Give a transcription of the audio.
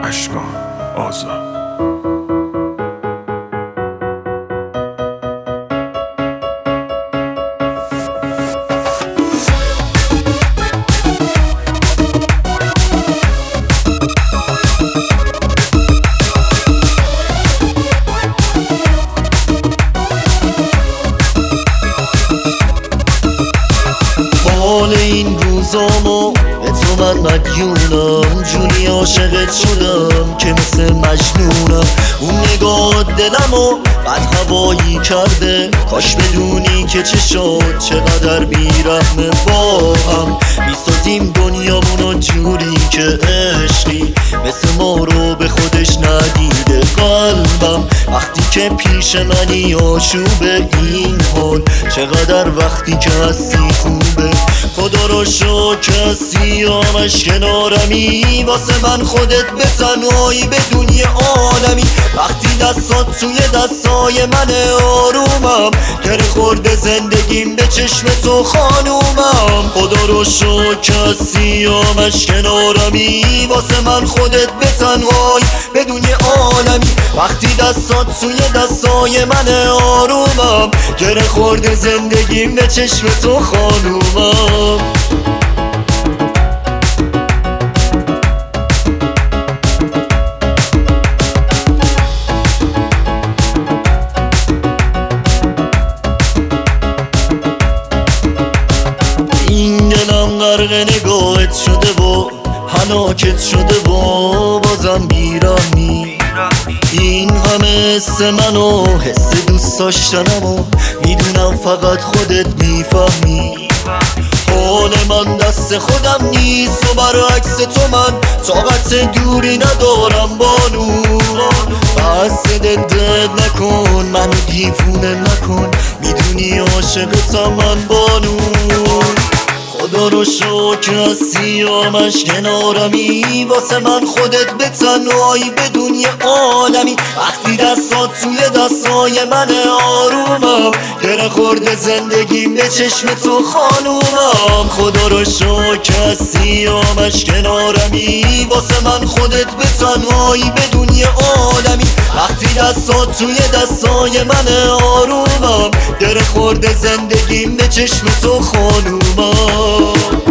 اشکان آزاد. حال این روزامو به تو من مدیونم، جونی عاشقت شدم که مثل مجنونم. اون نگاه دلمو بد هوایی کرده، کاش بدونی که چه شد چقدر بیرحمه. با هم میسازیم دنیامونو جوری که عشقی مثل ما رو به خودش ندیده. قلبم وقتی که پیش منی آشوبه، این حال چقدر وقتی که هستی خوبه. خدا رو شکر هستی آمش کنارمی، واسه من خودت به تنهایی بدون یه عالمی. وقتی دستات توی دستای من آرومم، گره خورده زندگیم به چشم تو خانومم. خدا رو شکر هستی آمش کنارمی، واسه من خودت به تنهایی بدون یه عالمی. وقتی دستات توی دستای من آرومم، گره خورده زندگیم به چشم تو خانومم. این دلم غرق نگاهت شده و هلاکت شده و بازم بیرحمی. این همه حس منو حس دوست داشتنمو میدونم فقط خودت میفهمی. حال من دست خودم نیست و برعکس تو من طاقت دوری ندارم بانو. بس دل نکن منو دیوونه نکن، میدونی عاشقتم من بانو. خدا رو شکر هستی آمش کنارمی، واسه من خودت به تنهایی بدون یه عالمی. وقتی دستات توی دستای من آرومم، گره خورده زندگیم به چشم تو خانومم. خدا رو شکر هستی آمش کنارمی، واسه من خودت به تنهایی بدون یه عالمی. وقتی دستات توی دستای من آرومم، گره خورده زندگیم به چشم تو خانومم.